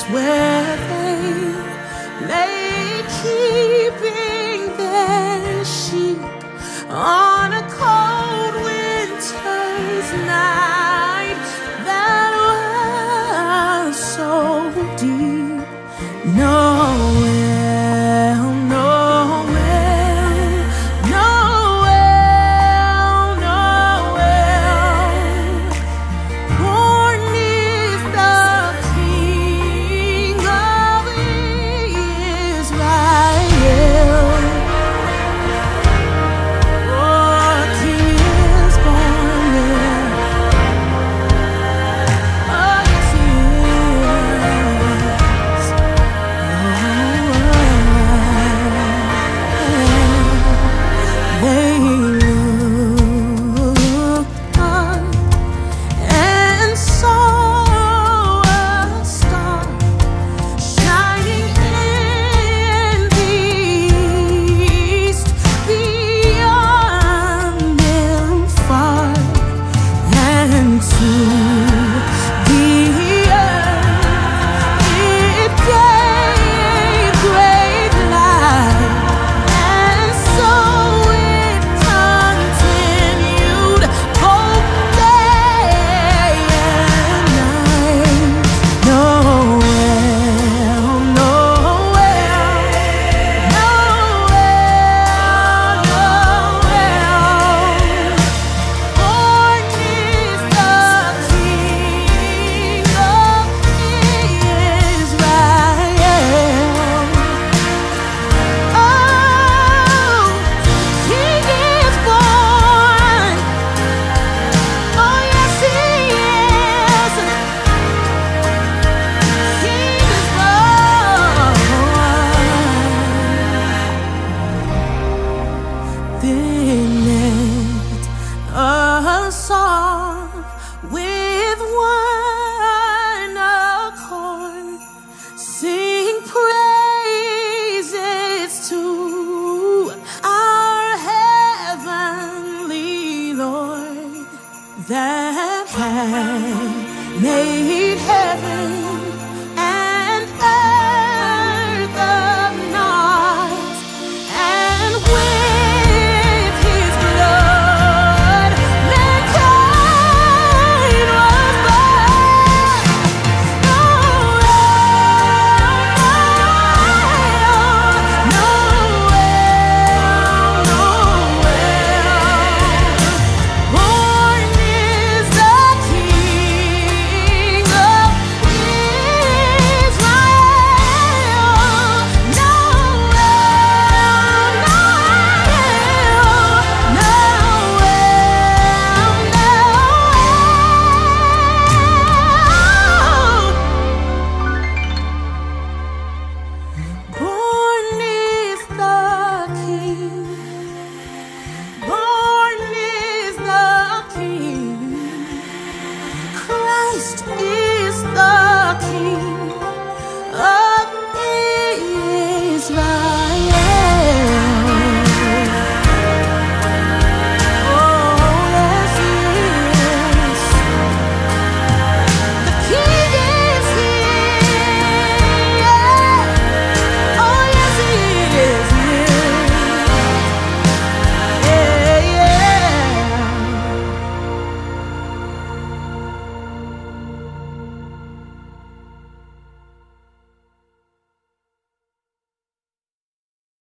where they lay keeping their sheep on a cold winter's night that was so deep. Noel, Noel, Noel, Noel. Born is the King of Israel. Oh, King is born, yeah. Oh, yes, he is. They looked up and saw a star shining in the east, beyond them far, and to the earth it gave great light, and so it continued both day and night. Noel, Noel, Noel, Noel. Born is the King of Israel. Oh, King is born. Oh, yes, he is. King is born. Then let us song with one accord sing praises to our heavenly Lord that had made heaven and earth of naught, and with his blood mankind was bought. Noel, Noel, Noel. Born is the King of Israel. Noel, Noel, Noel. Born is the King. Born is the King. Christ is the King.